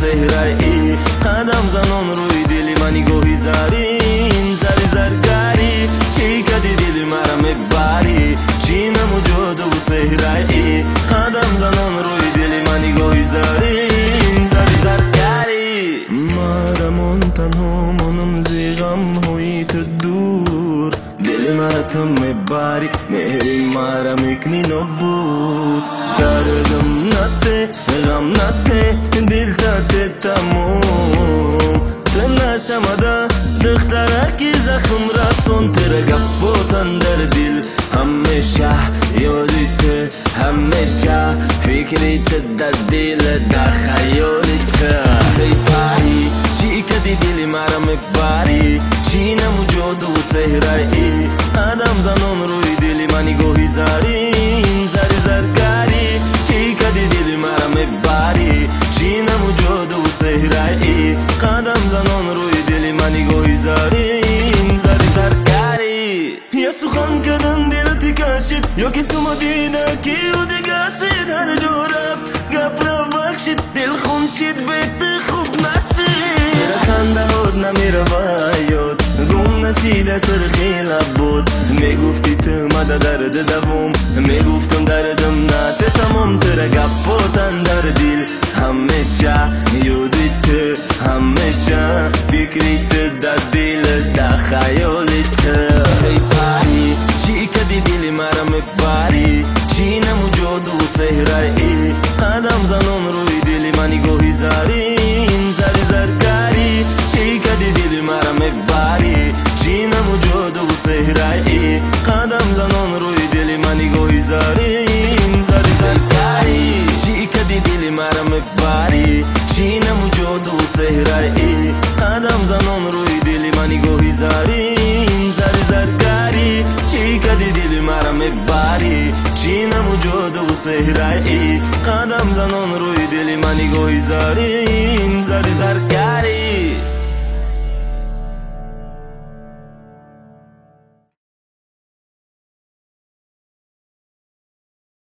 سهرایی قدم زنان روی دلی منی گوهی زارین زری زرگاری چی کدی دلی مرا میباری چی نموجود و سهرایی قدم زنان روی دلی منی گوهی زارین زری زرگاری مرا تنها منم زی غم ہوئی تو دور دل مرا تو میباری مهری مرا میکنی نبود دردم نته غم نته دل تاته تموم تنشمده دخترکی زخم رسون تیره گپوتن در دل همیشه یادیت همیشه فکریت در دل در خیالیت ای پاری چی کدی دلی مرا میباری چی نموجود و سهرایی قدم زنان روی دلی منی گوهی زارین زری زرگاری چی کدی دلی مرا میباری چی نموجود و سهرایی قدم زنان روی دلی منی گوهی زارین زری زرگاری یه سخن کردن دل تکاشید یا کسی مدینه کی او دگاشید هر جو رفت گپ را بخشید دل خون شید بیت خوب نشید خنده هود نمیره باید گم نشیده سرخی لب بود میگفتی تو مده درد دوم میگفتم دردم نته تمام تره گپوتن در دل همیشه یادیت همیشه فکریت در دل در خیالیت ای پری چی کدی دلی مرا میباری چی نموجود و سهرایی قدم زنان روی دلی منی گوهی زارین زری زرگاری چی کدی دلی مرا میباری چی نموجود و سهرایی قدم زنان روی دلی منی گوهی زارین زری زرگاری چی کدی دلی مرا میباری چی نموجود و سهرایی قدم زنان روی دلی منی گوهی زارین زری زرگاری چی کدی دلی مرا میباری چی نموجود و سهرایی قدم زنان روی دلی منی گوهی زارین زری زرگاری